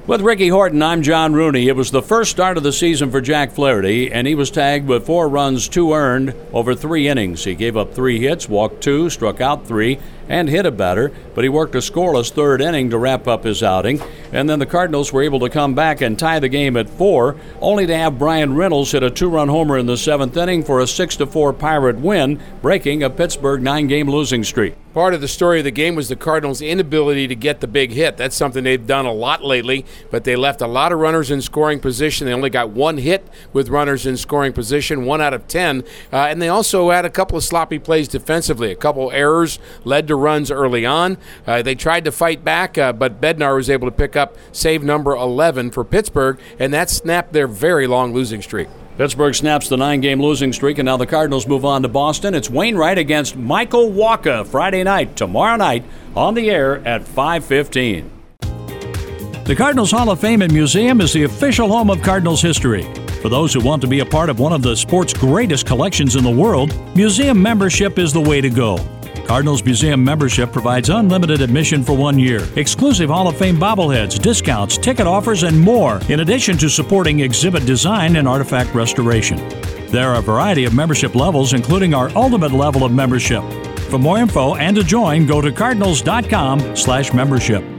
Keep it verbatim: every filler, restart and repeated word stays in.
With Ricky Horton, I'm John Rooney. It was the first start of the season for Jack Flaherty, and he was tagged with four runs, two earned, over three innings. He gave up three hits, walked two, struck out three, and hit a batter, but he worked a scoreless third inning to wrap up his outing. And then the Cardinals were able to come back and tie the game at four, only to have Brian Reynolds hit a two-run homer in the seventh inning for a six to four Pirate win, breaking a Pittsburgh nine-game losing streak. Part of the story of the game was the Cardinals' inability to get the big hit. That's something they've done a lot lately, but they left a lot of runners in scoring position. They only got one hit with runners in scoring position, one out of ten, uh, and they also had a couple of sloppy plays defensively. A couple errors led to runs early on. Uh, they tried to fight back, uh, but Bednar was able to pick up save number eleven for Pittsburgh, and that snapped their very long losing streak. Pittsburgh snaps the nine-game losing streak, and now the Cardinals move on to Boston. It's Wainwright against Michael Wacha Friday night, tomorrow night, on the air at five fifteen. The Cardinals Hall of Fame and Museum is the official home of Cardinals history. For those who want to be a part of one of the sport's greatest collections in the world, museum membership is the way to go. Cardinals Museum membership provides unlimited admission for one year, exclusive Hall of Fame bobbleheads, discounts, ticket offers, and more, in addition to supporting exhibit design and artifact restoration. There are a variety of membership levels, including our ultimate level of membership. For more info and to join, go to cardinals dot com slash membership.